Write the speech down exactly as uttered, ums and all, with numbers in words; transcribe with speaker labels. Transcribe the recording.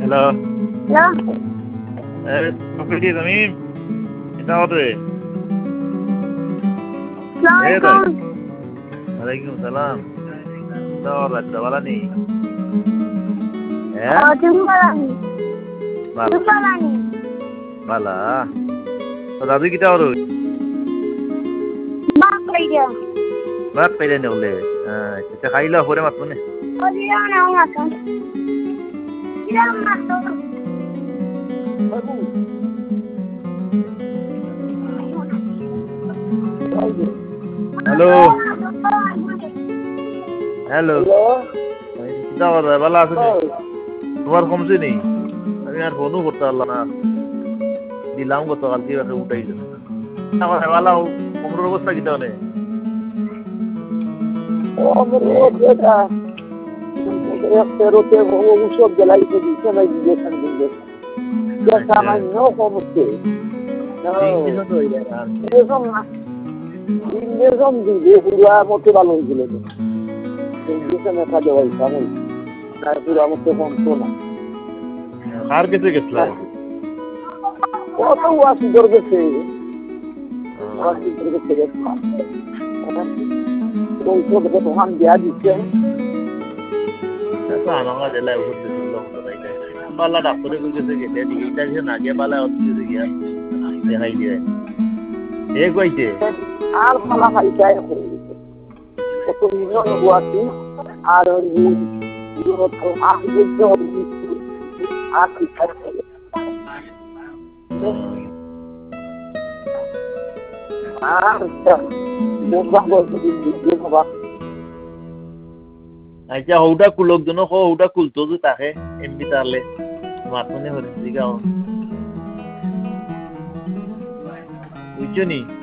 Speaker 1: hello
Speaker 2: hello
Speaker 1: প্রকৃতি তুমি এটা হতে
Speaker 2: সালামালাইকুম
Speaker 1: ওয়ালাইকুম সালাম দাওয়ার রাখতে বলা নেই
Speaker 2: ও তুমি বলানি তুমি বলানি
Speaker 1: বালা তো দাদু কিটা ওর
Speaker 2: বাপ কইরা
Speaker 1: ভাত পাইলে নে বলে আচ্ছা খাইলা পরে মাত মনে
Speaker 2: ও দিও না ও মাছ দিও মাছ বাবু
Speaker 1: হ্যালো হ্যালো কিটা ওর বালা আছে তোমার কমছে নেই আমি আর ফোনও করতে পারলাম না দিলাম গতকালকে উঠাইল আমার বালা কোমরের অবস্থা কিটা নেই
Speaker 3: উৎসব জেলাইতে দিচ্ছে না ইঞ্জেকশন দিচ্ছে সামান্য কমছে ইঞ্জেকশন দিবে পুরা মতো ভালো হয়েছিল ইঞ্জেকশন একা দেওয়াই সামই তার পুরা মতো কমতো না
Speaker 1: আর কিছু গেছিল
Speaker 3: কত ওয়াশি করে গেছে ওয়াশি করে গেছে ঔষধ দোকান দেওয়া দিচ্ছে
Speaker 1: আমার জেলায় ওষুধ দিয়েছিল বালা ডাক্তারে কইছে গেলে টিকিটটা যে না গিয়ে বালা অসুবিধা গিয়া দেখাই দিয়ে এ কইছে
Speaker 3: আর মালা খাই যায় কত মিলিয়ন ওয়াশি আর আর
Speaker 1: আচ্ছা হৌটা কুলক জন হৌটা কুলতো যে তাকে এমনি তাহলে মাতনে হরে দিগাও বুঝছো নি